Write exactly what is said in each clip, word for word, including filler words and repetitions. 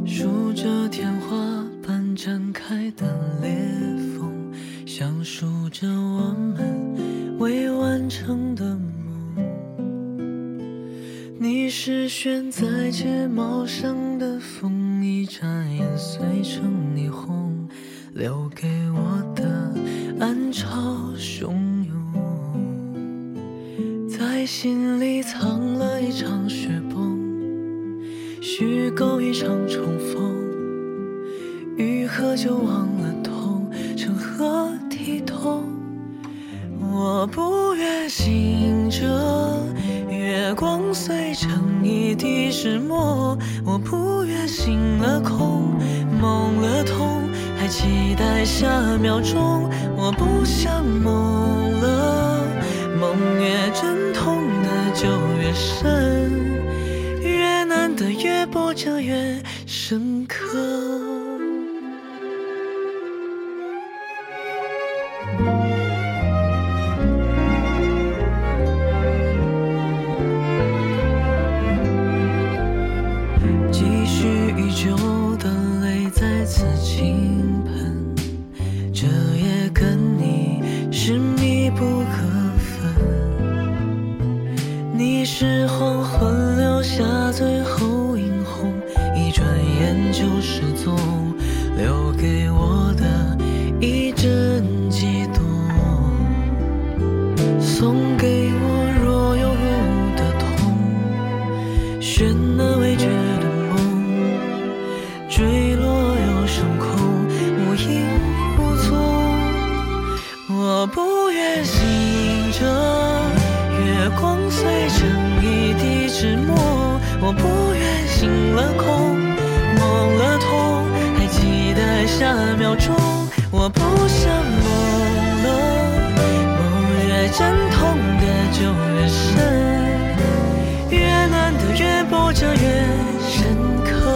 数着天花板展开的裂缝，详述着我们未完成的梦。你是悬在睫毛上的风，一眨眼碎成霓虹，留给我的暗潮汹涌，在心里藏了一场雪崩，虚构一场重逢，愈合就忘了痛，成何体统？我不愿醒着，月光碎成一地石墨，我不愿醒了空，梦了痛，还期待下秒钟。我不想梦了，梦越阵痛的就越深，越难得越波折越深刻。积蓄已久的泪再次倾盆，这也跟你是密不可分。你是黄昏留下最后映红，一转眼就失踪，留给我的一阵悸动，送给我若有无的痛，悬而未决的梦，坠落又升空，无影无踪。我不愿醒着，月光碎成一地纸墨，我不愿醒了空，梦了痛，还期待下秒钟。我不想梦了，梦越阵痛的就越深，越难得越波折越深刻。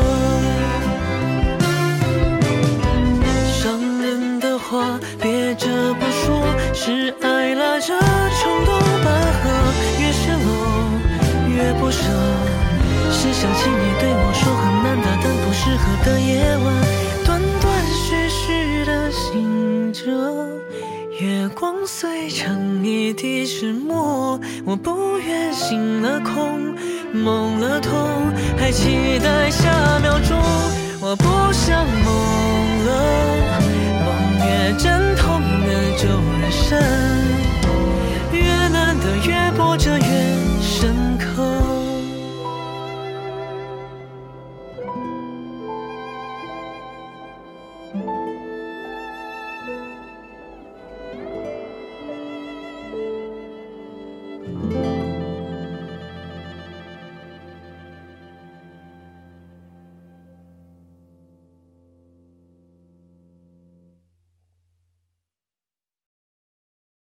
伤人的话憋着不说，是爱拉着冲动拔河，越失落越不舍，是想起你对我说很难打但不适合的夜晚，断断续续的醒着，月光碎成一地石墨，我不愿醒了空，梦了痛，还期待下秒钟。